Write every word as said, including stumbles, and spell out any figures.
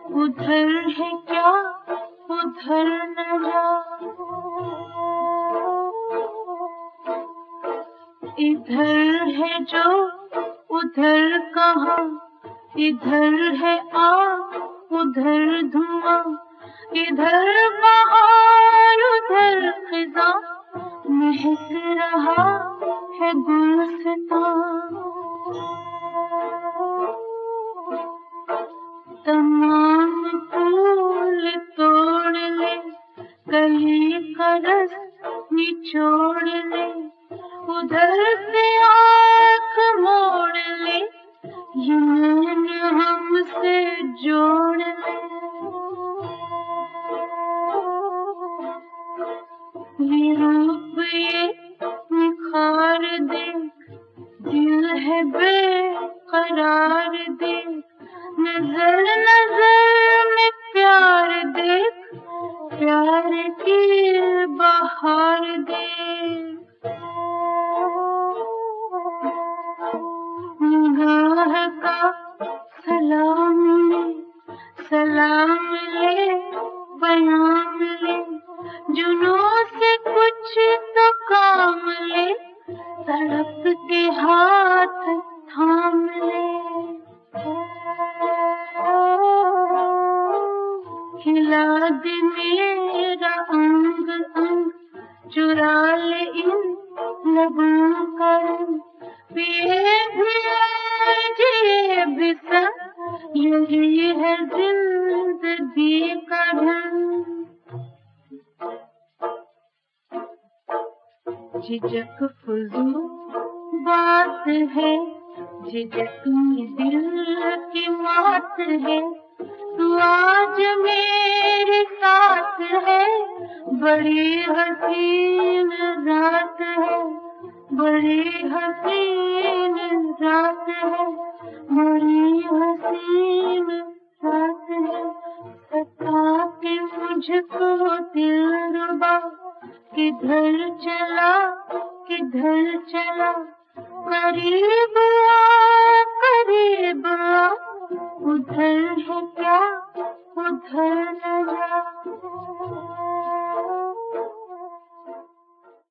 उधर है क्या उधर न जा, इधर है जो उधर कहाँ, इधर है आग उधर धुआं, इधर बहार उधर खिज़ां, महक रहा है गुलसितां। तमाम फूल तोड़ ले, कली का रस निचोड़ ले, उधर से आँख मोड़ ले, ये मन हमसे जोड़ ले। ये रूप ये निखार देख, दिल है बेकरार देख, नजर नजर में प्यार देख, प्यार की बहार देख। निगाह का सलाम ले, सलाम ले, बयाम ले, जुनून से कुछ तो काम ले, तड़प के हाथ थाम ले। हिला दे मेरा अंग अंग, चुरा ले इन लबों का रंग, पिए भी जिए भी संग, यही है जिंदगी का ढंग। झिझक फजूल बात है, झिझक में दिल की मात है, तू आज मेरे साथ है, बड़ी हसीन रात है, बड़ी हसीन रात है, बड़ी हसीन रात है। सता के मुझको दिलरुबा, किधर चला किधर चला, करीब आ करीब आ, उधर है क्या उधर न जा।